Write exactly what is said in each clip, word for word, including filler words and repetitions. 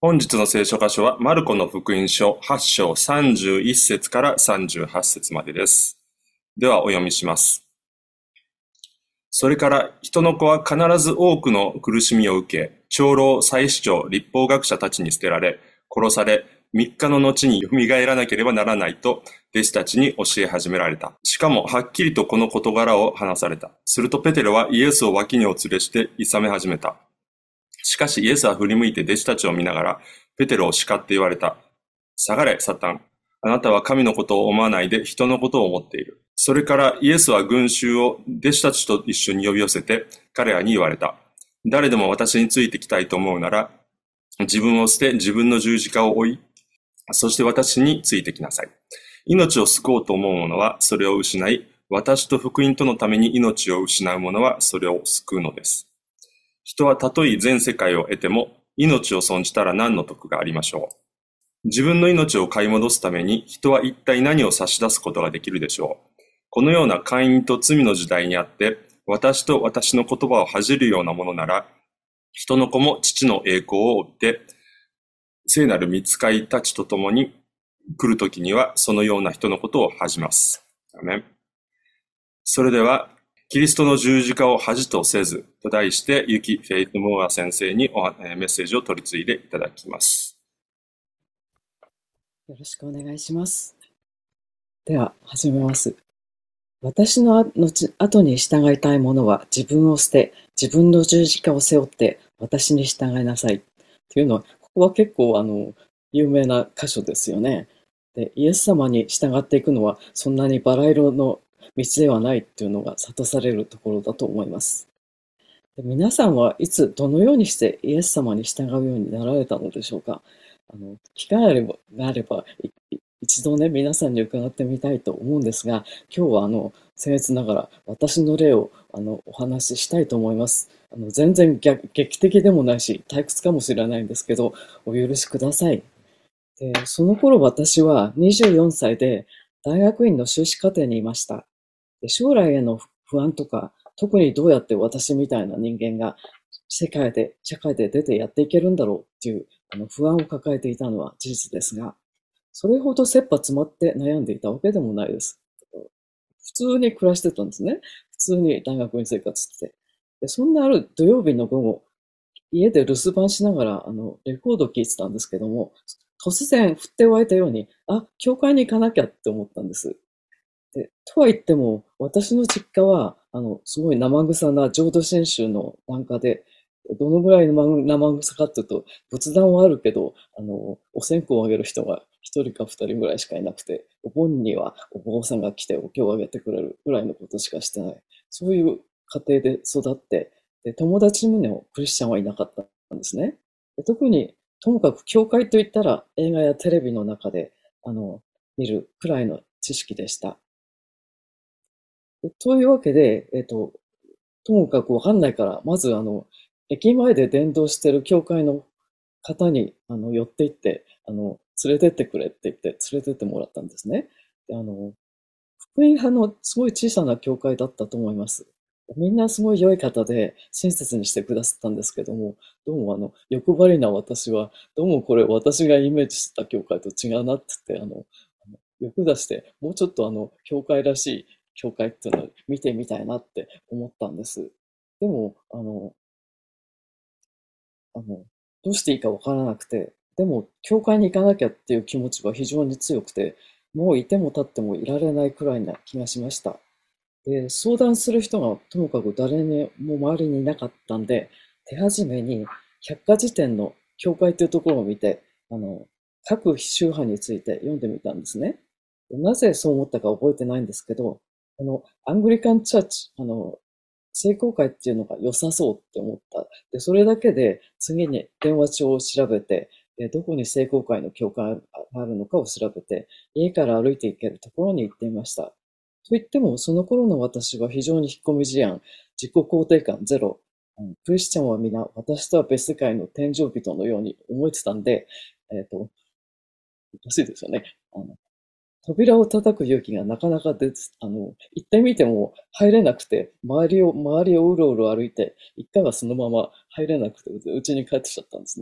本日の聖書箇所は、マルコの福音書はち章さんじゅういち節からさんじゅうはち節までです。ではお読みします。それから人の子は必ず多くの苦しみを受け、長老、祭司長、律法学者たちに捨てられ、殺され、三日の後に蘇らなければならないと、弟子たちに教え始められた。しかも、はっきりとこの事柄を話された。するとペテロはイエスを脇にお連れして諌め始めた。しかしイエスは振り向いて弟子たちを見ながら、ペテロを叱って言われた。下がれ、サタン。あなたは神のことを思わないで人のことを思っている。それからイエスは群衆を弟子たちと一緒に呼び寄せて、彼らに言われた。誰でも私についてきたいと思うなら、自分を捨て自分の十字架を追い、そして私についてきなさい。命を救おうと思う者はそれを失い、私と福音とのために命を失う者はそれを救うのです。人はたとえ全世界を得ても、命を損じたら何の得がありましょう。自分の命を買い戻すために人は一体何を差し出すことができるでしょう。このような姦淫と罪の時代にあって、私と私の言葉を恥じるようなものなら、人の子も父の栄光を追って、聖なる御使いたちと共に来るときには、そのような人のことを恥じます。アメン。それでは、キリストの十字架を恥とせずと題して、ユキ・フェイト・モーア先生にメッセージを取り次いでいただきます。 よろしくお願いします。では、始めます。私の後に従いたい者は自分を捨て、自分の十字架を背負って私に従いなさい。というのは、ここは結構あの有名な箇所ですよね。で、イエス様に従っていくのはそんなにバラ色の道ではないっていうのが諭されるところだと思います。で、皆さんはいつどのようにしてイエス様に従うようになられたのでしょうか。あの機会があれば一度ね、皆さんに伺ってみたいと思うんですが、今日はあの僭越ながら私の例をあのお話ししたいと思います。あの全然劇的でもないし退屈かもしれないんですけど、お許しください。で、その頃私はにじゅうよんさいで大学院の修士課程にいました。で、将来への不安とか、特にどうやって私みたいな人間が世界で、社会で出てやっていけるんだろうっていうあの不安を抱えていたのは事実ですが、それほど切羽詰まって悩んでいたわけでもないです。普通に暮らしてたんですね。普通に大学院生活して。で、そんなある土曜日の午後、家で留守番しながら、あの、レコード聴いてたんですけども、突然降って湧いたように、あ、教会に行かなきゃって思ったんです。で、とは言っても、私の実家は、あの、すごい生臭な浄土真宗の檀家で、どのぐらい生生臭かっていうと、仏壇はあるけど、あの、お線香をあげる人が一人か二人ぐらいしかいなくて、お盆にはお坊さんが来てお経をあげてくれるぐらいのことしかしてない。そういう家庭で育って、で、友達にもクリスチャンはいなかったんですね。で、特に、ともかく教会といったら映画やテレビの中で、あの、見るくらいの知識でした。というわけで、えっと、ともかくわかんないから、まずあの、駅前で伝道してる教会の方に、あの、寄って行って、あの、連れてってくれって言って、連れてってもらったんですね。で、あの、福音派のすごい小さな教会だったと思います。みんなすごい良い方で親切にしてくださったんですけども、どうもあの、欲張りな私は、どうもこれ私がイメージしてた教会と違うなって言って、あの、あの欲出して、もうちょっとあの、教会らしい教会っていうのを見てみたいなって思ったんです。でも、あの、あの、どうしていいかわからなくて、でも、教会に行かなきゃっていう気持ちは非常に強くて、もういても立ってもいられないくらいな気がしました。で、相談する人がともかく誰にも周りにいなかったんで、手始めに百科事典の教会というところを見て、あの、各宗派について読んでみたんですね。なぜそう思ったか覚えてないんですけど、あの、アングリカンチャーチ、あの、聖公会っていうのが良さそうって思った。で、それだけで次に電話帳を調べて、で、どこに聖公会の教会があるのかを調べて、家から歩いて行けるところに行ってみました。と言っても、その頃の私は非常に引っ込み思案、自己肯定感ゼロ。クリスチャンは皆、私とは別世界の天井人のように思えてたんで、えっ、ー、と、難しいですよね。あの扉を叩く勇気がなかなか出ず、あの、行ってみても入れなくて、周りを、周りをうろうろ歩いて、一回はそのまま入れなくて、うちに帰ってきちゃったんですね。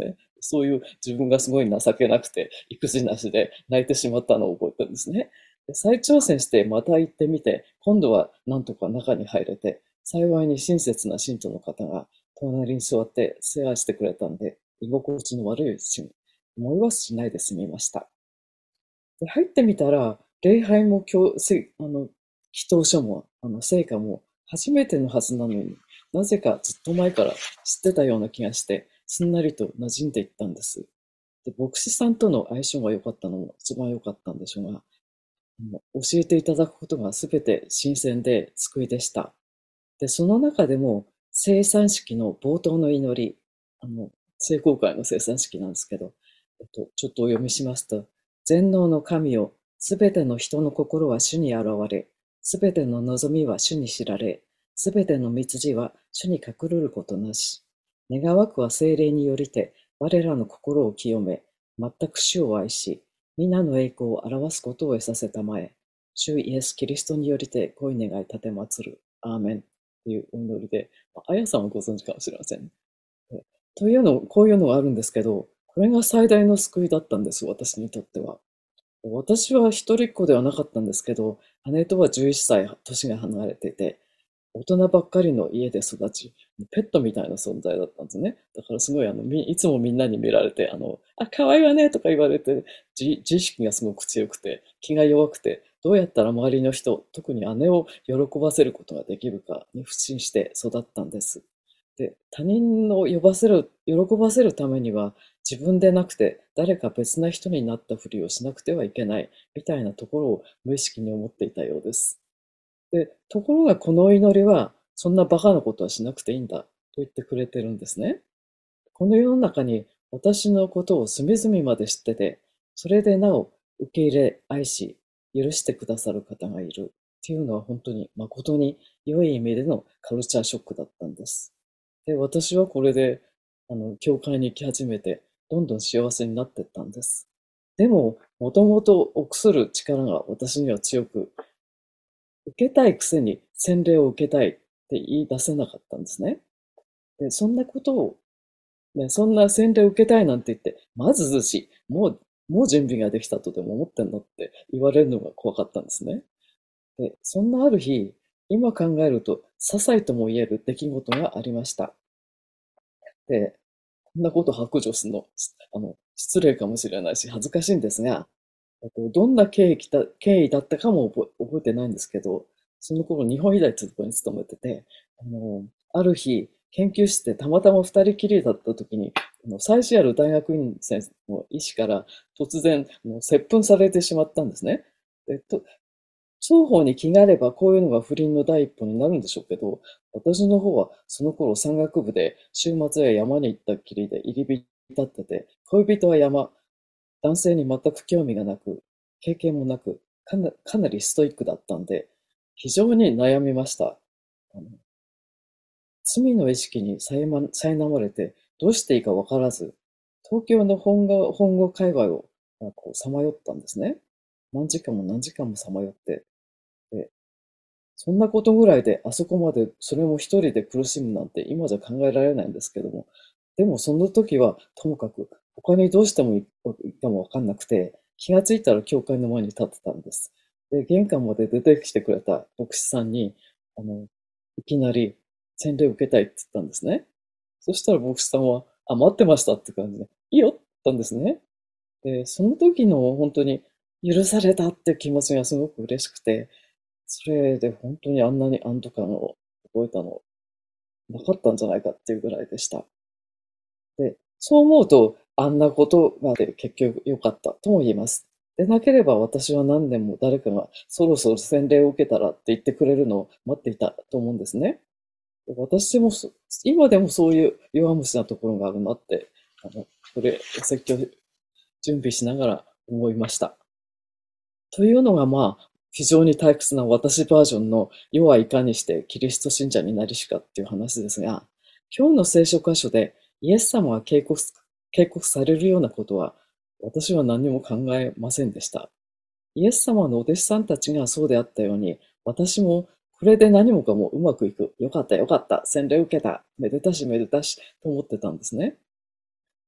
そういう自分がすごい情けなくて、育児なしで泣いてしまったのを覚えたんですね。で再挑戦してまた行ってみて、今度はなんとか中に入れて、幸いに親切な信徒の方が隣に座って世話してくれたんで、居心地の悪い思いはしないで済みました。で入ってみたら、礼拝も教せあの祈祷書もあの聖歌も初めてのはずなのに、なぜかずっと前から知ってたような気がして、すんなりと馴染んでいったんです。で牧師さんとの相性が良かったのも一番良かったんでしょうが、教えていただくことがすべて新鮮で救いでした。で、その中でも生産式の冒頭の祈り、あの、聖公会の生産式なんですけど、えっと、ちょっとお読みしますと、全能の神よ、すべての人の心は主に現れ、すべての望みは主に知られ、すべての蜜事は主に隠れることなし。願わくは精霊によりて、我らの心を清め、全く主を愛し、皆の栄光を表すことを得させたまえ、主イエス・キリストによりて恋願い立てまつる。アーメン。というお祈りで、あやさんはご存知かもしれません。というの、こういうのがあるんですけど、これが最大の救いだったんです、私にとっては。私は一人っ子ではなかったんですけど、姉とはじゅういっさい年が離れていて、大人ばっかりの家で育ち、ペットみたいな存在だったんですね。だからすごいあの、みいつもみんなに見られて、あの、あ、可愛いわねとか言われて、自自意識がすごく強くて、気が弱くて、どうやったら周りの人、特に姉を喜ばせることができるかに不信して育ったんです。で、他人を呼ばせる、喜ばせるためには、自分でなくて誰か別な人になったふりをしなくてはいけない、みたいなところを無意識に思っていたようです。で、ところがこの祈りは、そんなバカなことはしなくていいんだ、と言ってくれてるんですね。この世の中に私のことを隅々まで知ってて、それでなお受け入れ、愛し、許してくださる方がいるっていうのは本当に誠に良い意味でのカルチャーショックだったんです。で、私はこれで、あの、教会に行き始めて、どんどん幸せになっていったんです。でも、もともと臆する力が私には強く、受けたいくせに洗礼を受けたいって言い出せなかったんですね。で、そんなことを、ね、そんな洗礼を受けたいなんて言って、まずずし、もう、もう準備ができたとでも思ってんのって言われるのが怖かったんですね。で、そんなある日、今考えると、些細とも言える出来事がありました。で、こんなこと白状するの、あの、失礼かもしれないし、恥ずかしいんですが、えっとどんな経緯だ経緯だったかも覚え覚えてないんですけど、その頃日本医大ってところに勤めてて、あの、ある日、研究室でたまたま二人きりだった時に、あの、妻子ある大学院生の医師から突然、あの接吻されてしまったんですね。で、と双方に気があればこういうのが不倫の第一歩になるんでしょうけど、私の方はその頃山岳部で週末や山に行ったっきりで入り浸ってて、恋人は山、男性に全く興味がなく、経験もなく、かなかなりストイックだったんで、非常に悩みました。あの罪の意識に苛ま苛まれて、どうしていいかわからず、東京の本郷本郷界隈をあこうさまよったんですね。何時間も何時間もさまよって、でそんなことぐらいであそこまでそれも一人で苦しむなんて今じゃ考えられないんですけども、でもその時はともかく他にどうしてもいいかもわかんなくて、気がついたら教会の前に立ってたんです。で、玄関まで出てきてくれた牧師さんに、あの、いきなり洗礼を受けたいって言ったんですね。そしたら牧師さんは、あ、待ってましたって感じで、いいよって言ったんですね。で、その時の本当に許されたって気持ちがすごく嬉しくて、それで本当にあんなに安堵感を覚えたのなかったんじゃないかっていうぐらいでした。で、そう思うと、あんなことまで結局良かったとも言えます。でなければ私は何年も誰かがそろそろ洗礼を受けたらって言ってくれるのを待っていたと思うんですね。私もそ今でもそういう弱虫なところがあるなって、あの、これ、お説教準備しながら思いました。というのがまあ、非常に退屈な私バージョンの世はいかにしてキリスト信者になりしかっていう話ですが、今日の聖書箇所でイエス様が警告警告されるようなことは私は何も考えませんでした。イエス様のお弟子さんたちがそうであったように、私もこれで何もかもうまくいく。よかったよかった。洗礼受けた。めでたしめでたしと思ってたんですね。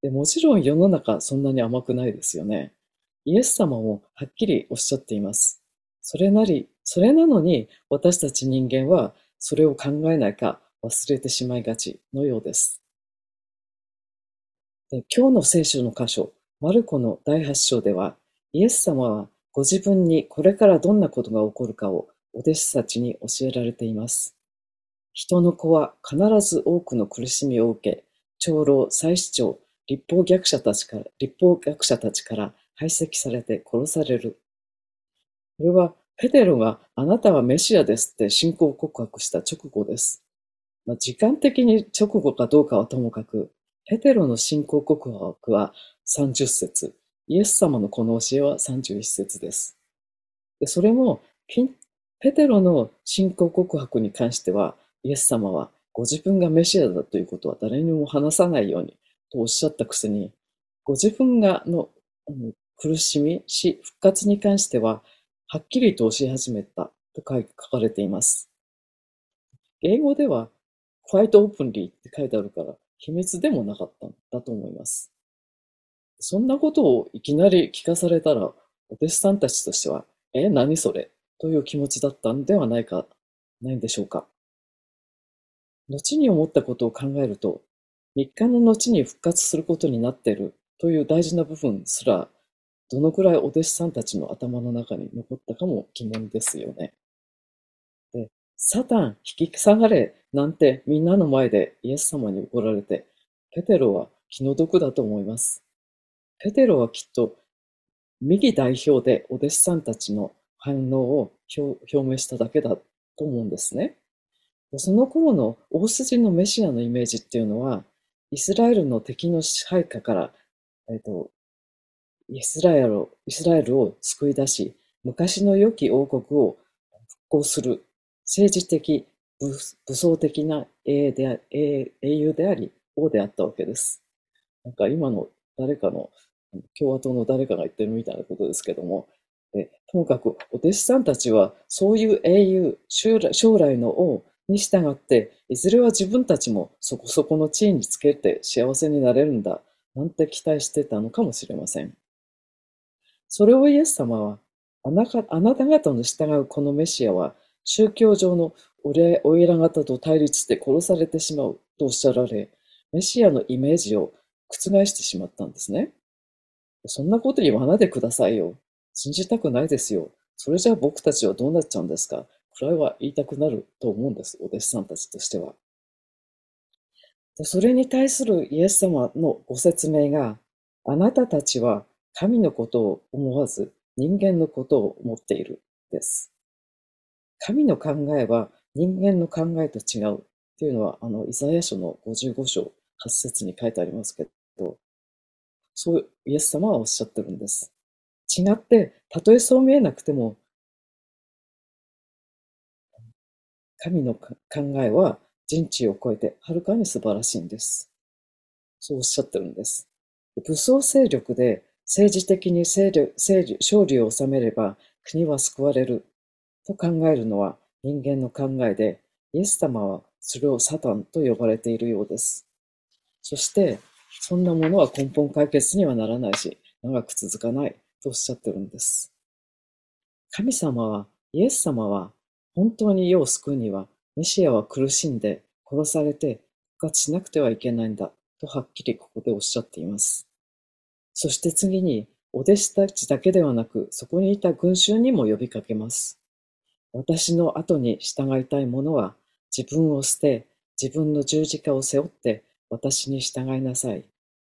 で、もちろん世の中そんなに甘くないですよね。イエス様もはっきりおっしゃっています。それなり、それなのに私たち人間はそれを考えないか忘れてしまいがちのようです。で、今日の聖書の箇所、マルコのだいはち章では、イエス様はご自分にこれからどんなことが起こるかをお弟子たちに教えられています。人の子は必ず多くの苦しみを受け、長老、祭司長、立法学者たちから、立法学者たちから排斥されて殺される。これはペテロがあなたはメシアですって信仰告白した直後です。まあ、時間的に直後かどうかはともかく、ペテロの信仰告白はさんじゅっ節、イエス様のこの教えはさんじゅういち節です。で、それもピンペテロの信仰告白に関しては、イエス様はご自分がメシアだということは誰にも話さないようにとおっしゃったくせに、ご自分がの、うん、苦しみ、死、復活に関しては、はっきりと教え始めたと書かれています。英語では quite openly って書いてあるから、秘密でもなかったんだと思います。そんなことをいきなり聞かされたら、お弟子さんたちとしては、え、何それという気持ちだったんではないか、ないんでしょうか。後に思ったことを考えると、みっかの後に復活することになっているという大事な部分すら、どのくらいお弟子さんたちの頭の中に残ったかも疑問ですよね。で、サタン引き下がれなんてみんなの前でイエス様に怒られて、ペテロは気の毒だと思います。ペテロはきっと右代表でお弟子さんたちの反応を表明しただけだと思うんですね。その頃の大筋のメシアのイメージっていうのは、イスラエルの敵の支配下から、えっと、イスラエルを、イスラエルを救い出し、昔の良き王国を復興する政治的、武武装的な英雄であ英英雄であり、王であったわけです。なんか今の誰かの、共和党の誰かが言ってるみたいなことですけども、でともかくお弟子さんたちはそういう英雄、将来将来の王に従って、いずれは自分たちもそこそこの地位につけて幸せになれるんだ、なんて期待してたのかもしれません。それをイエス様は、あなたあなた方の従うこのメシアは、宗教上のお偉方と対立して殺されてしまうとおっしゃられ、メシアのイメージを覆してしまったんですね。そんなこと言わないでくださいよ。信じたくないですよ。それじゃあ僕たちはどうなっちゃうんですか。くらいは言いたくなると思うんです。お弟子さんたちとしては。それに対するイエス様のご説明が、あなたたちは神のことを思わず人間のことを思っているです。神の考えは人間の考えと違うっていうのは、あの、イザヤ書のごじゅうご章はち節に書いてありますけど、そうイエス様はおっしゃってるんです。違って、たとえそう見えなくても、神の考えは人知を超えてはるかに素晴らしいんです。そうおっしゃってるんです。武装勢力で政治的に勢力勢力勝利を収めれば国は救われると考えるのは人間の考えで、イエス様はそれをサタンと呼ばれているようです。そして、そんなものは根本解決にはならないし、長く続かないとおっしゃってるんです。神様は、イエス様は、本当に世を救うには、メシアは苦しんで、殺されて、復活しなくてはいけないんだ、とはっきりここでおっしゃっています。そして次に、お弟子たちだけではなく、そこにいた群衆にも呼びかけます。私の後に従いたい者は、自分を捨て、自分の十字架を背負って、私に従いなさい。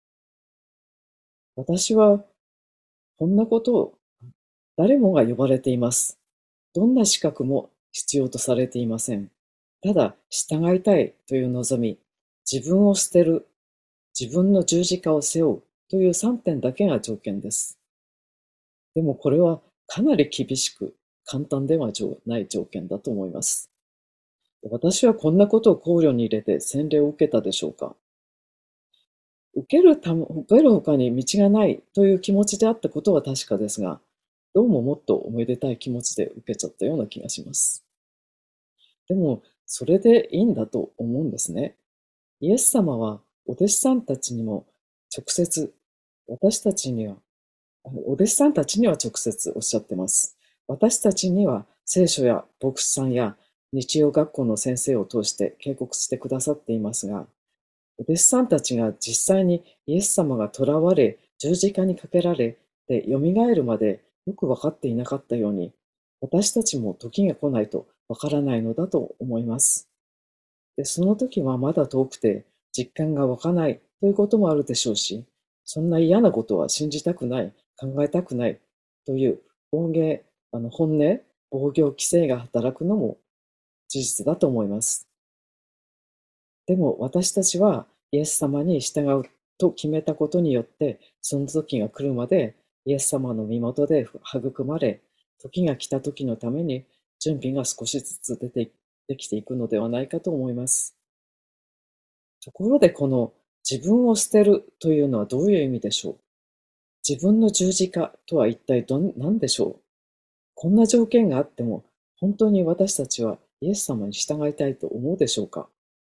私は、こんなことを誰もが呼ばれています。どんな資格も必要とされていません。ただ、従いたいという望み、自分を捨てる、自分の十字架を背負うというさんてんだけが条件です。でもこれはかなり厳しく、簡単ではない条件だと思います。私はこんなことを考慮に入れて洗礼を受けたでしょうか。受けるため、受ける他に道がないという気持ちであったことは確かですが、どうももっとおめでたい気持ちで受けちゃったような気がします。でも、それでいいんだと思うんですね。イエス様はお弟子さんたちにも直接、私たちには、あのお弟子さんたちには直接おっしゃってます。私たちには聖書や牧師さんや日曜学校の先生を通して警告してくださっていますが、お弟子さんたちが実際にイエス様が囚われ、十字架にかけられて蘇るまでよくわかっていなかったように、私たちも時が来ないとわからないのだと思います。で、その時はまだ遠くて実感が湧かないということもあるでしょうし、そんな嫌なことは信じたくない、考えたくないという暴言、あの本音、防御規制が働くのも事実だと思います。でも私たちはイエス様に従うと決めたことによって、その時が来るまでイエス様の身元で育まれ、時が来た時のために準備が少しずつ出てできていくのではないかと思います。ところでこの自分を捨てるというのはどういう意味でしょう。自分の十字架とは一体どん何でしょう。こんな条件があっても本当に私たちはイエス様に従いたいと思うでしょうか。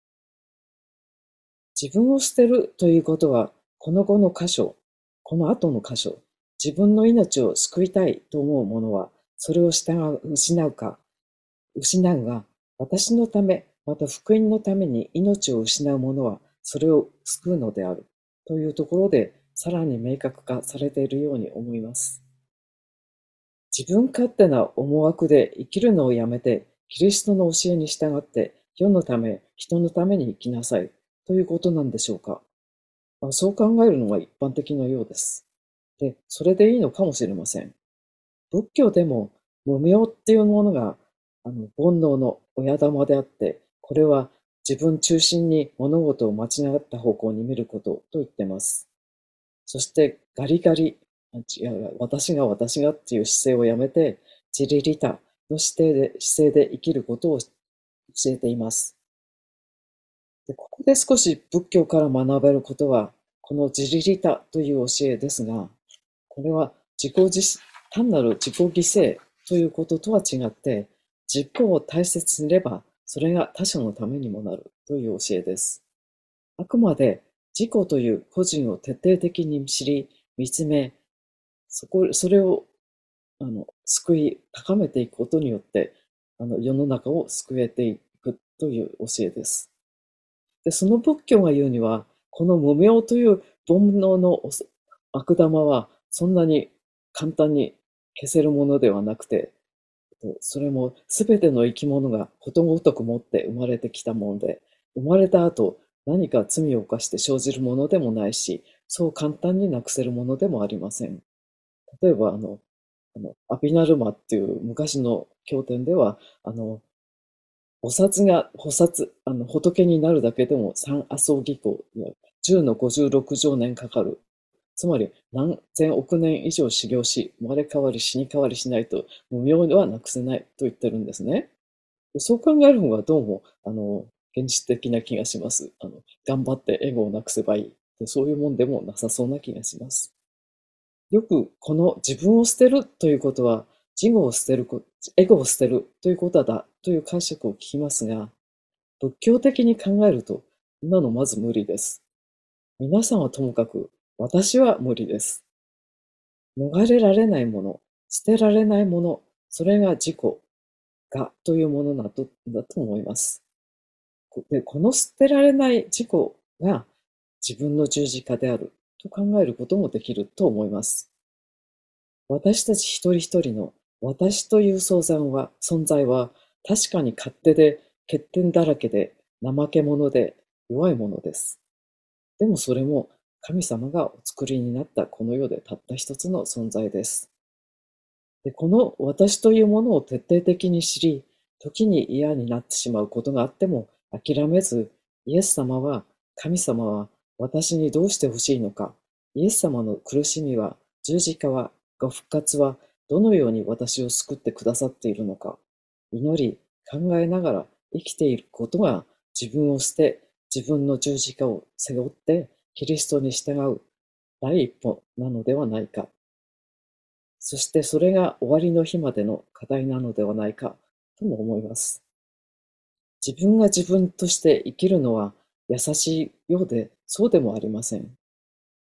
自分を捨てるということは、この後の箇所、この後の箇所、自分の命を救いたいと思う者は、それを従う、失うか、失うが、私のため、また福音のために命を失う者は、それを救うのである。というところで、さらに明確化されているように思います。自分勝手な思惑で生きるのをやめて、キリストの教えに従って、世のため、人のために生きなさい。ということなんでしょうか。まあ、そう考えるのが一般的のようです。で、それでいいのかもしれません。仏教でも無明っていうものがあの煩悩の親玉であって、これは自分中心に物事を間違った方向に見ることと言っています。そしてガリガリ、違う、私が私がっていう姿勢をやめて、自利利他の姿勢で姿勢で生きることを教えています。で、ここで少し仏教から学べることは、この自利利他という教えですが、これは自己自単なる自己犠牲ということとは違って、自己を大切にすれば、それが他者のためにもなるという教えです。あくまで自己という個人を徹底的に知り、見つめ、そこ、それをあの救い、高めていくことによって、あの世の中を救えていくという教えです。で、その仏教が言うには、この無明という煩悩の悪玉はそんなに簡単に消せるものではなくて、それもすべての生き物がことごとく持って生まれてきたもので、生まれた後何か罪を犯して生じるものでもないし、そう簡単になくせるものでもありません。例えば、あの、あのアビナルマっていう昔の経典では、あの、菩薩が、菩薩、あの、仏になるだけでも三阿僧祇行、じゅうのごじゅうろく乗年かかる。つまり、何千億年以上修行し、生まれ変わり死に変わりしないと、無明ではなくせないと言ってるんですね。でそう考える方がどうも、あの、現実的な気がします。あの、頑張ってエゴをなくせばいい。でそういうもんでもなさそうな気がします。よく、この自分を捨てるということは、自我を捨てるこ、エゴを捨てるということだという解釈を聞きますが、仏教的に考えると、今のまず無理です。皆さんはともかく、私は無理です。逃れられないもの、捨てられないもの、それが自己がというものだとだと思います。で、この捨てられない自己が自分の十字架であると考えることもできると思います。私たち一人一人の私という存在は、存在は確かに勝手で欠点だらけで怠け者で弱いものです。でもそれも神様がお作りになったこの世でたった一つの存在です。で、この私というものを徹底的に知り、時に嫌になってしまうことがあっても諦めず、イエス様は、神様は私にどうしてほしいのか、イエス様の苦しみは、十字架は、ご復活は、どのように私を救ってくださっているのか、祈り、考えながら生きていることが自分を捨て、自分の十字架を背負ってキリストに従う第一歩なのではないか。そしてそれが終わりの日までの課題なのではないかとも思います。自分が自分として生きるのは優しいようでそうでもありません。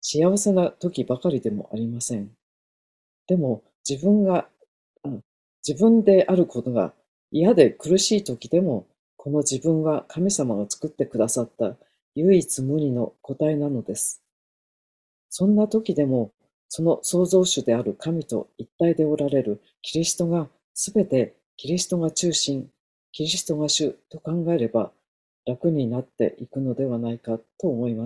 幸せな時ばかりでもありません。でも自分が、うん、自分であることが嫌で苦しい時でも、この自分は神様が作ってくださった唯一無二の個体なのです。そんな時でも、その創造主である神と一体でおられるキリストがすべてキリストが中心、キリストが主と考えれば楽になっていくのではないかと思います。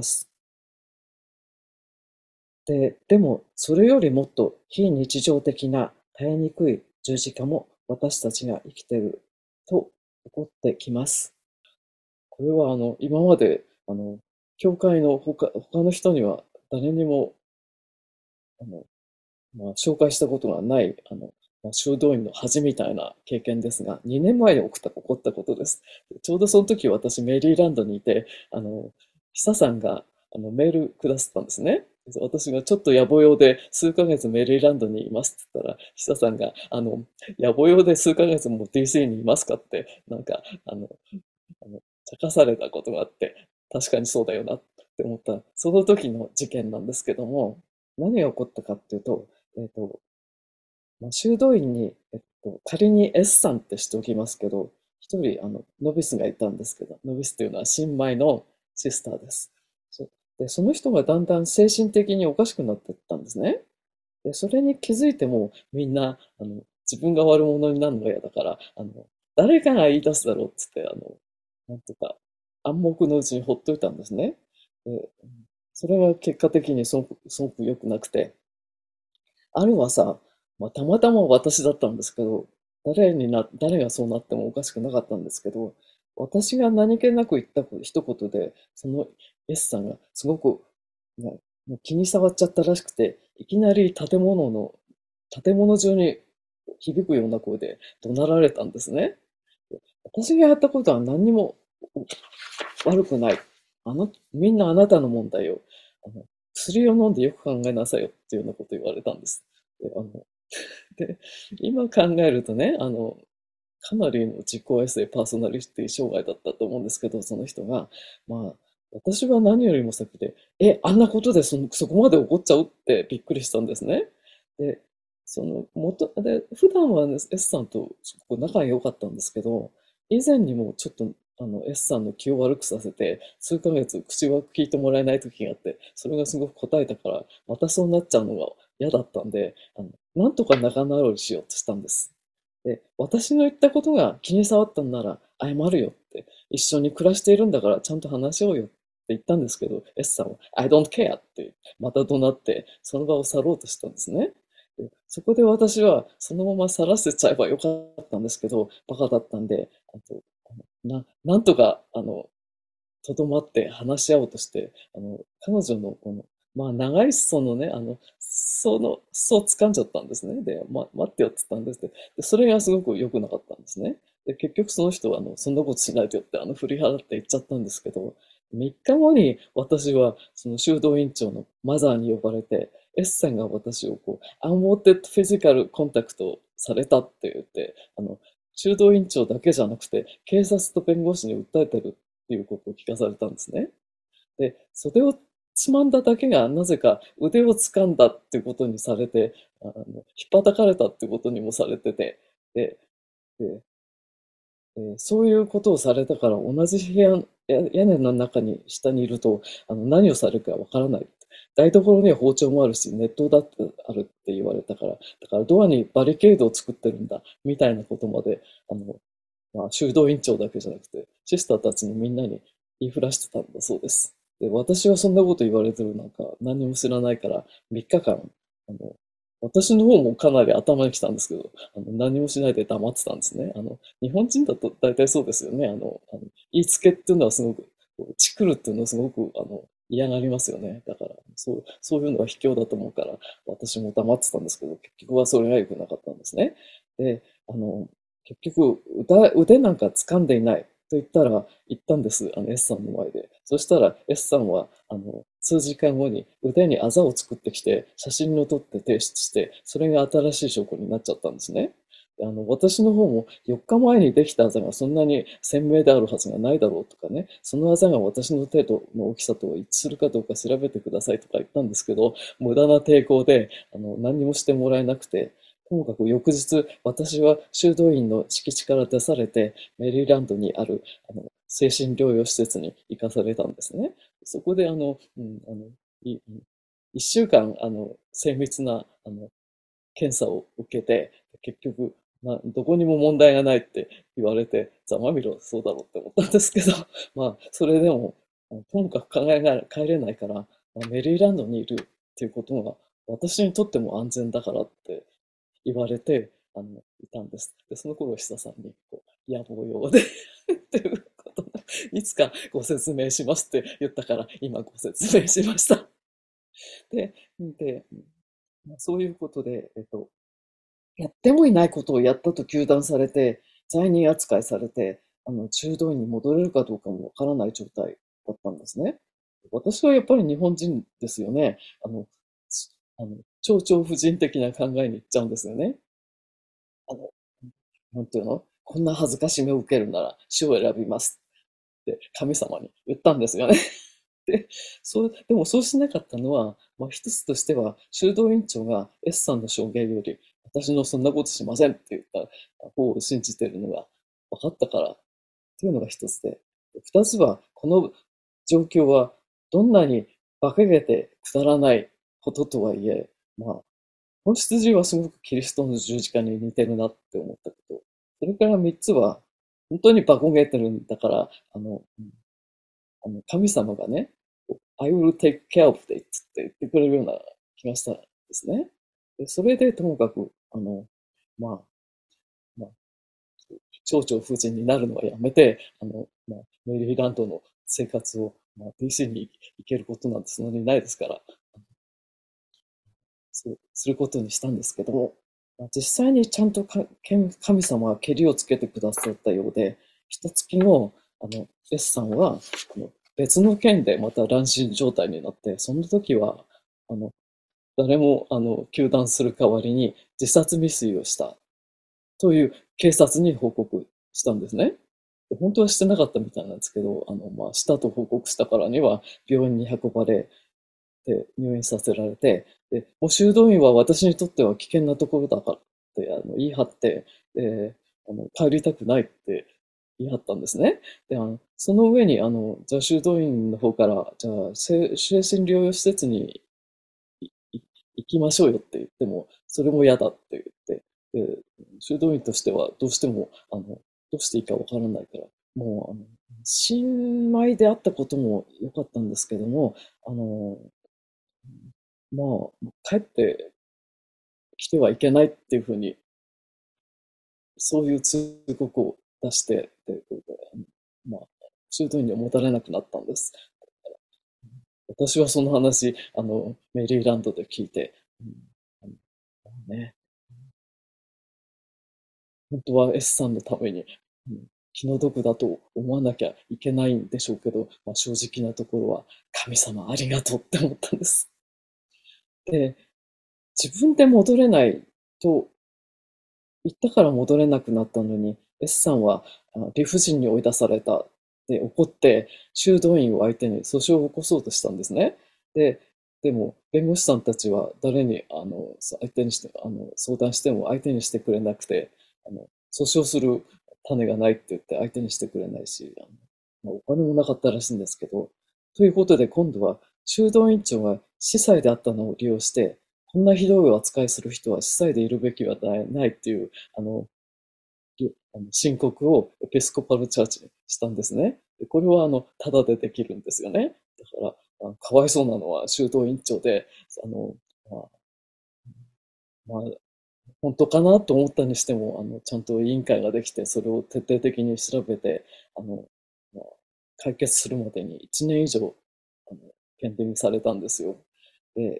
で、でもそれよりもっと非日常的な耐えにくい十字架も私たちが生きていると起こってきます。これはあの今まであの教会の他他の人には誰にもあのまあ、紹介したことがない、あの、まあ、修道院の恥みたいな経験ですが、にねんまえに起きた、起こったことです。ちょうどその時私メリーランドにいて、あの、久さんがあのメールくださったんですね。私がちょっと野暮用で数ヶ月メリーランドにいますって言ったら、久さんが、あの、野暮用で数ヶ月も ディーシー にいますかって、なんか、あの、あの、茶化されたことがあって、確かにそうだよなって思った、その時の事件なんですけども、何が起こったかっていうと、えっと、まあ、修道院に、えっと、仮に S さんってしておきますけど、一人、あの、ノビスがいたんですけど、ノビスっていうのは新米のシスターです。そで、その人がだんだん精神的におかしくなっていったんですね。で、それに気づいても、みんな、あの、自分が悪者になるのが嫌だから、あの、誰かが言い出すだろうっつって、あの、なんとか、暗黙のうちにほっといたんですね。で、それが結果的にすごく、すごく良くなくて、ある朝、まあ、たまたま私だったんですけど、誰にな、誰がそうなってもおかしくなかったんですけど、私が何気なく言った一言で、その S さんがすごく、ね、もう気に障っちゃったらしくて、いきなり建物の、建物中に響くような声で怒鳴られたんですね。私がやったことは何にも悪くない。あの、みんなあなたの問題よ。あの、薬を飲んでよく考えなさいよっていうようなこと言われたんです。で、あの、で、今考えるとね、あの、かなりの自己愛性パーソナリティ障害だったと思うんですけど、その人が、まあ、私は何よりも先で、え、あんなことでその、そこまで怒っちゃうってびっくりしたんですね。で、その、元、で、普段はね、S さんとすごく仲が良かったんですけど、以前にもちょっと、あの、S さんの気を悪くさせて、数ヶ月口は聞いてもらえない時があって、それがすごく答えたから、またそうなっちゃうのが嫌だったんで、あの、なんとか仲直りしようとしたんです。で、私の言ったことが気に障ったんなら謝るよって、一緒に暮らしているんだからちゃんと話しようよって言ったんですけど、S さんは I don't care ってまた怒鳴って、その場を去ろうとしたんですね。でそこで私はそのまま去らせちゃえばよかったんですけど、バカだったんで、あとあのな、なんとか、あの、とどまって話し合おうとして、あの、彼女のこの、まあ、長い裾のね、あの、その、裾を掴んじゃったんですね。で、ま、待ってよって言ったんですで、で、それがすごく良くなかったんですね。で、結局その人は、あの、そんなことしないでよって、あの、振り払って言っちゃったんですけど、みっかごに私は、その修道院長のマザーに呼ばれて、エッセンが私をこう、unwanted physical contact されたって言って、あの、修道院長だけじゃなくて、警察と弁護士に訴えてるっていうことを聞かされたんですね。で、袖をつまんだだけがなぜか腕を掴んだっていうことにされて、あの、引っ叩かれたってことにもされてて、で、で、でそういうことをされたから同じ部屋、や屋根の中に下にいると、あの、何をされるかわからない。台所には包丁もあるし、熱湯だってあるって言われたから、だからドアにバリケードを作ってるんだ、みたいなことまで、あの、まあ、修道院長だけじゃなくて、シスターたちにみんなに言いふらしてたんだそうです。で、私はそんなこと言われてるなんか何も知らないからみっかかん、あの、私の方もかなり頭にきたんですけど、あの何もしないで黙ってたんですね。あの、日本人だと大体そうですよね。あの、あの言いつけっていうのはすごく、こうチクるっていうのはすごく、あの、嫌がりますよね。だから、そう、そういうのは卑怯だと思うから、私も黙ってたんですけど、結局はそれが良くなかったんですね。で、あの、結局腕、腕なんか掴んでいないと言ったら、言ったんです。あの S さんの前で。そしたら S さんは、あの、数時間後に腕にあざを作ってきて、写真を撮って提出して、それが新しい証拠になっちゃったんですね。 あの、私の方もよっかまえにできたあざがそんなに鮮明であるはずがないだろうとかね、そのあざが私の程度の大きさと一致するかどうか調べてくださいとか言ったんですけど、無駄な抵抗で、あの、何にもしてもらえなくて、ともかく翌日、私は修道院の敷地から出されて、メリーランドにある、あの、精神療養施設に行かされたんですね。そこで、あの、うん、あの、い一週間、あの、精密な、あの、検査を受けて、結局、まあ、どこにも問題がないって言われて、ざまみろ、そうだろうって思ったんですけど、まあ、それでも、あのとにかく考えが帰れないから、まあ、メリーランドにいるっていうことが、私にとっても安全だからって言われて、あの、いたんです。で、その頃、久さんに、こう、野望用でっていうことで、いつかご説明しますって言ったから、今ご説明しました。で、で、まあそういうことで、えっと、やってもいないことをやったと糾弾されて、罪人扱いされて、あの、中道院に戻れるかどうかもわからない状態だったんですね。私はやっぱり日本人ですよね。あの、あの、超々婦人的な考えにいっちゃうんですよね。あの、なんていうのこんな恥ずかしめを受けるなら死を選びますって神様に言ったんですよね。で、そう、でもそうしなかったのは、まあ一つとしては、修道院長が S さんの証言より、私のそんなことしませんって言った方を信じてるのが分かったからっていうのが一つで、二つは、この状況はどんなに馬鹿げてくだらないこととはいえ、まあ、本質上はすごくキリストの十字架に似てるなって思ったこと。それから三つは、本当に馬鹿げてるんだから、あの、あの神様がね、I will take care of it って言ってくれるような気がしたんですね。でそれでともかく、あの、まあ、まあ、町長夫人になるのはやめて、あの、まあ、メリーランドの生活を、まあ、ディーシー に行けることなんてそんなにないですから、そうすることにしたんですけども、まあ実際にちゃんとか神様はけりをつけてくださったようで、一月後、あの、S さんは、あの別の件でまた乱心状態になって、その時は、あの、誰も、あの、糾弾する代わりに自殺未遂をしたという警察に報告したんですね。で本当はしてなかったみたいなんですけど、あの、まあ、したと報告したからには病院に運ばれ、で入院させられて、で、もう修道院は私にとっては危険なところだからってあの言い張って、で、あの帰りたくないって言い張ったんですね。で、あのその上に、あの、じゃあ修道院の方から、じゃあ精精神療養施設にいい行きましょうよって言っても、それも嫌だって言って、で、修道院としてはどうしても、あの、どうしていいかわからないから、もう、あの、新米であったことも良かったんですけども、あの、まあ、帰ってきてはいけないっていうふうに、そういう通告を出して、で、まあ、修道院には戻れなくなったんです。私はその話、あの、メリーランドで聞いて、うんあのまあね、本当は S さんのために、うん、気の毒だと思わなきゃいけないんでしょうけど、まあ、正直なところは、神様ありがとうって思ったんです。で、自分で戻れないと言ったから戻れなくなったのに、S さんはあの理不尽に追い出されたって怒って、修道院を相手に訴訟を起こそうとしたんですね。で、でも、弁護士さんたちは誰にあの相手にして、あの相談しても相手にしてくれなくて、あの訴訟する種がないって言って相手にしてくれないし、あのまあ、お金もなかったらしいんですけど、ということで今度は修道院長が司祭であったのを利用して、こんなひどい扱いする人は司祭でいるべきはないないっていう、あの、あの申告をエピスコパルチャーチにしたんですね。でこれは、あの、ただでできるんですよね。だから、あかわいそうなのは修道院長で、あの、まあ、まあ、本当かなと思ったにしても、あの、ちゃんと委員会ができて、それを徹底的に調べて、あの、まあ、解決するまでにいちねん以上、あの、ペンディングされたんですよ。で、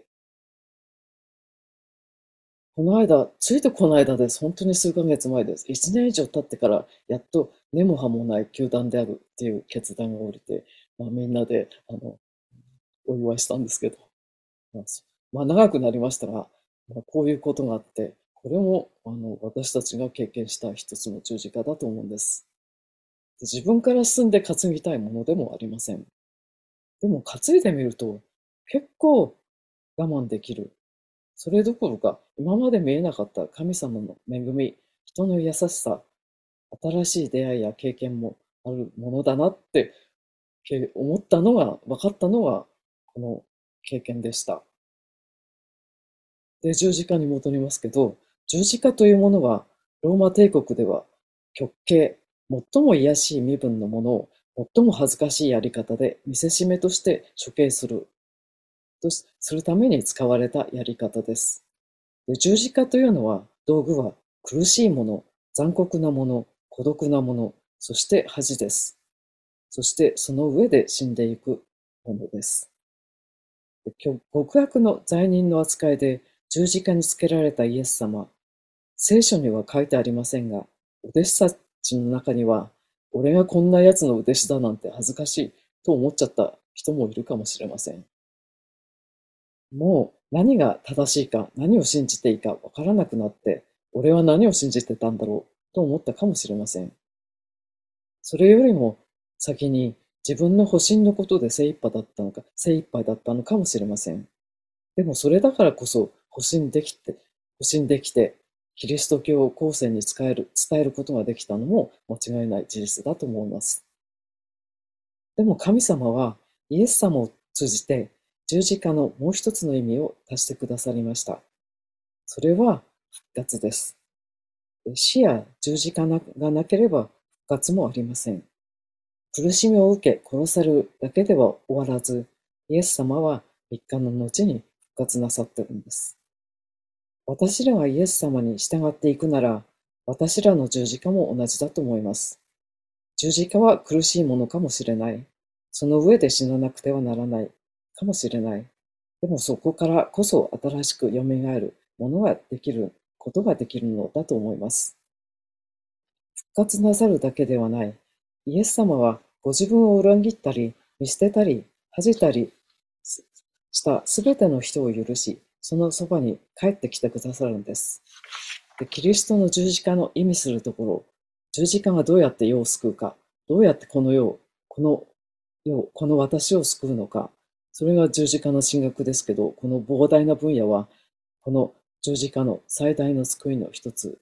この間、ついてこの間です。本当に数ヶ月前です。いちねん以上経ってから、やっと根も葉もない球団であるっていう決断が下りて、まあ、みんなで、あの、お祝いしたんですけど、まあ、そまあ長くなりましたが、まあ、こういうことがあって、 これもあの私たちが経験した一つの十字架だと思うんです。で自分から進んで担ぎたいものでもありません。でも担いでみると結構我慢できる。それどころか今まで見えなかった神様の恵み、人の優しさ、新しい出会いや経験もあるものだなってけ思ったのが、分かったのがこの経験でした。で、十字架に戻りますけど、十字架というものは、ローマ帝国では、極刑、最も卑しい身分のものを、最も恥ずかしいやり方で見せしめとして処刑する、とするために使われたやり方です。で、十字架というのは、道具は苦しいもの、残酷なもの、孤独なもの、そして恥です。そしてその上で死んでいくものです。極悪の罪人の扱いで十字架につけられたイエス様。聖書には書いてありませんが、お弟子たちの中には、俺がこんな奴のお弟子だなんて恥ずかしいと思っちゃった人もいるかもしれません。もう何が正しいか、何を信じていいかわからなくなって、俺は何を信じてたんだろうと思ったかもしれません。それよりも先に自分の保身のことで精一杯だったのか、精一杯だったのかもしれません。でもそれだからこそ保身できて、保身できて、キリスト教を後世に伝える、伝えることができたのも間違いない事実だと思います。でも神様はイエス様を通じて十字架のもう一つの意味を足してくださりました。それは復活です。死や十字架がなければ復活もありません。苦しみを受け殺されるだけでは終わらず、イエス様はみっかの後に復活なさっているんです。私らがイエス様に従っていくなら、私らの十字架も同じだと思います。十字架は苦しいものかもしれない。その上で死ななくてはならないかもしれない。でもそこからこそ新しく蘇るものができることができるのだと思います。復活なさるだけではない。イエス様はご自分を裏切ったり、見捨てたり、恥じたりしたすべての人を許し、そのそばに帰ってきてくださるんです。で、キリストの十字架の意味するところ、十字架がどうやって世を救うか、どうやってこの世を、この世、この私を救うのか、それが十字架の神学ですけど、この膨大な分野は、この十字架の最大の救いの一つ。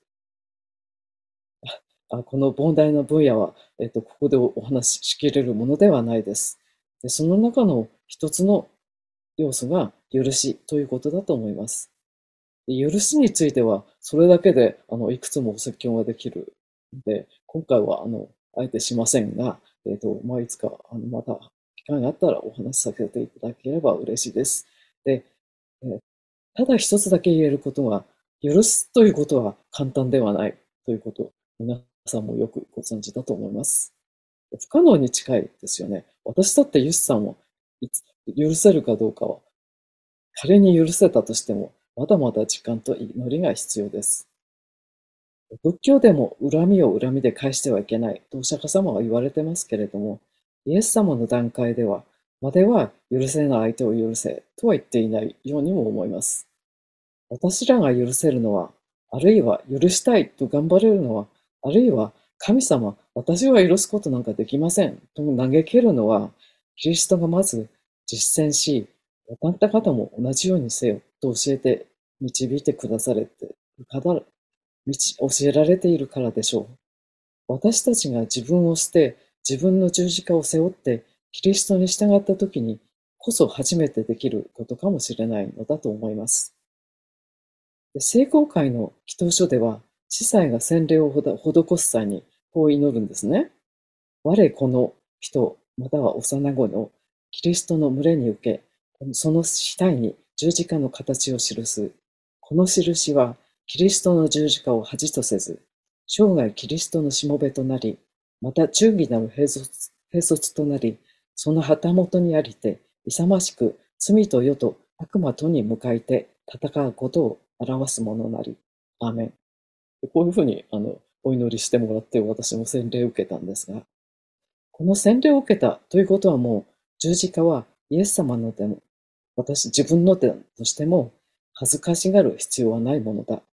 あこの膨大な分野は、えっと、ここでお話ししきれるものではないです。で、その中の一つの要素が許しということだと思います。許しについては、それだけで、あの、いくつもお説教ができるので、今回は、あの、あえてしませんが、えっと、まあ、いつか、あの、また、機会があったらお話しさせていただければ嬉しいです。で、えただ一つだけ言えることは、許すということは簡単ではないということ、皆さんもよくご存知だと思います。不可能に近いですよね。私だってユスさんを許せるかどうかは、仮に許せたとしても、まだまだ時間と祈りが必要です。仏教でも恨みを恨みで返してはいけないとお釈迦様は言われてますけれども、イエス様の段階では、までは許せない相手を許せとは言っていないようにも思います。私らが許せるのは、あるいは許したいと頑張れるのは、あるいは神様、私は許すことなんかできませんと嘆けるのは、キリストがまず実践し、あなた方も同じようにせよと教えて導いてくだされて教えられているからでしょう。私たちが自分を捨て、自分の十字架を背負ってキリストに従った時にこそ初めてできることかもしれないのだと思います。で聖公会の祈祷書では、司祭が洗礼を施す際にこう祈るんですね。我この人、または幼子のキリストの群れに受け、その死体に十字架の形を記す。この印は、キリストの十字架を恥とせず、生涯キリストのしもべとなり、また忠義なる兵卒兵卒となり、その旗本にありて、勇ましく罪と世と悪魔とに向かいて戦うことを表すものなり。アーメン。こういうふうにあのお祈りしてもらって私も洗礼を受けたんですが、この洗礼を受けたということはもう十字架はイエス様のでも、私自分の手としても恥ずかしがる必要はないものだ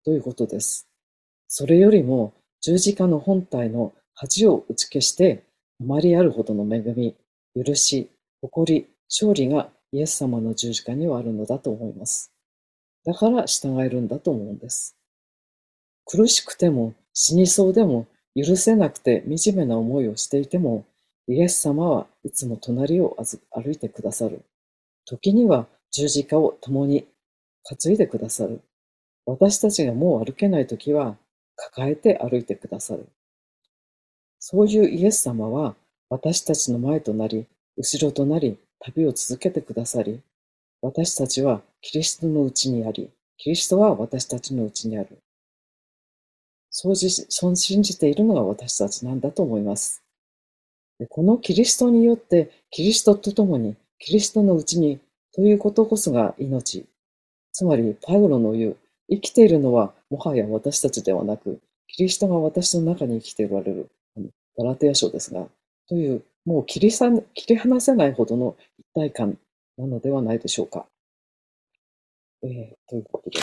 ということです。それよりも十字架の本体の恥を打ち消して、あまりあるほどの恵み、許し、誇り、勝利がイエス様の十字架にはあるのだと思います。だから従えるんだと思うんです。苦しくても死にそうでも許せなくて惨めな思いをしていても、イエス様はいつも隣を歩いてくださる。時には十字架を共に担いでくださる。私たちがもう歩けない時は抱えて歩いてくださる。そういうイエス様は私たちの前となり、後ろとなり、旅を続けてくださり、私たちはキリストのうちにあり、キリストは私たちのうちにある。そう信じているのが私たちなんだと思います。でこのキリストによって、キリストと共に、キリストのうちにということこそが命。つまり、パウロの言う、生きているのはもはや私たちではなく、キリストが私の中に生きておられる、ガラテヤ書ですが、という、もう切りさ切り離せないほどの一体感なのではないでしょうか。えー、ということで、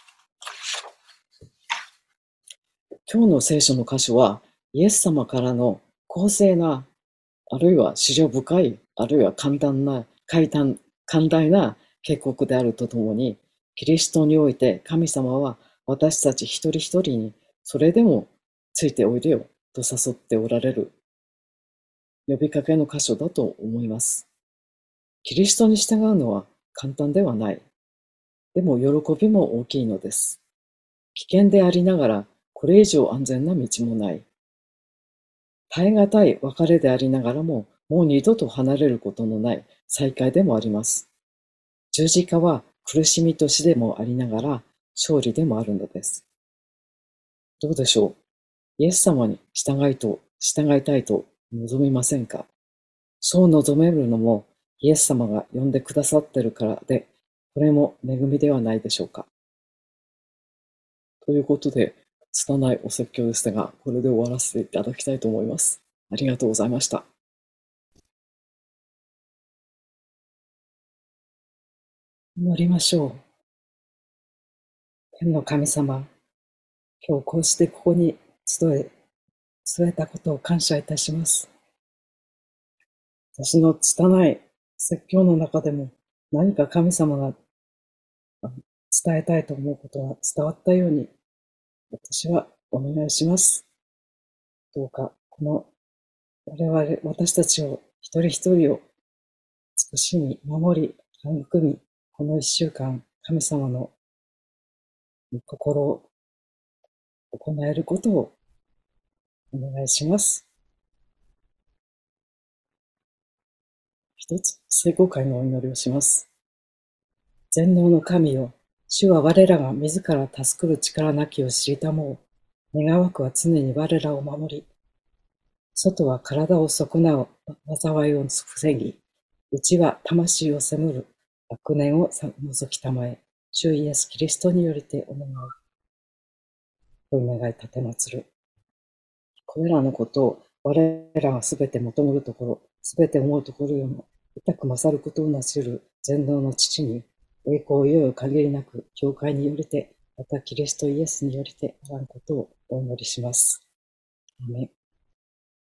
今日の聖書の箇所は、イエス様からの公正な、あるいは思慮深い、あるいは簡単な、簡単、寛大な警告であるとともに、キリストにおいて神様は私たち一人一人にそれでもついておいでよと誘っておられる呼びかけの箇所だと思います。キリストに従うのは簡単ではない。でも喜びも大きいのです。危険でありながらこれ以上安全な道もない。耐え難い別れでありながらももう二度と離れることのない再会でもあります。十字架は苦しみと死でもありながら勝利でもあるのです。どうでしょう。イエス様に従いと従いたいと望みませんか。そう望めるのもイエス様が呼んでくださっているからで、これも恵みではないでしょうか。ということで、拙いお説教でしたが、これで終わらせていただきたいと思います。ありがとうございました。祈りましょう。天の神様、今日こうしてここに集え、集えたことを感謝いたします。私の拙い説教の中でも何か神様が伝えたいと思うことが伝わったように、私はお願いします。どうか、この我々、私たちを、一人一人を少しに守り、育み、この一週間、神様の心を行えることをお願いします。一つ、聖公会のお祈りをします。全能の神よ、主は我らが自ら助くる力なきを知りたもう。願わくは常に我らを守り、外は体を損なう災いを防ぎ、内は魂を責むる悪念を除きたまえ、主イエスキリストによりてお願い。お願い立てまつる。これらのことを我らがすべて求めるところ、すべて思うところよりも、痛く勝ることをなし得る全能の父に、栄光をよい限りなく、教会によりて、またキリストイエスによりてあらんことをお祈りします。アメン。